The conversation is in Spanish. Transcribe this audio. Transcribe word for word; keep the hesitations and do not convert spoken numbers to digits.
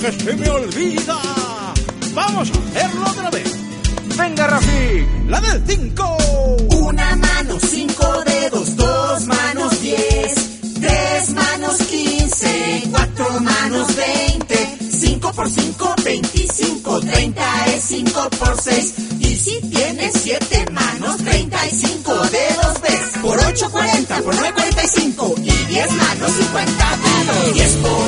que se me olvida. Vamos a hacerlo otra vez. Venga, Rafi, la del cinco. Una mano, cinco dedos, dos manos, diez, tres manos, quince, cuatro manos, veinte, cinco por cinco, veinticinco, treinta es cinco por seis. Y si tienes siete manos, treinta y cinco dedos ves. Por ocho, cuarenta, por nueve, cuarenta y cinco. Y diez manos, cincuenta dedos. diez por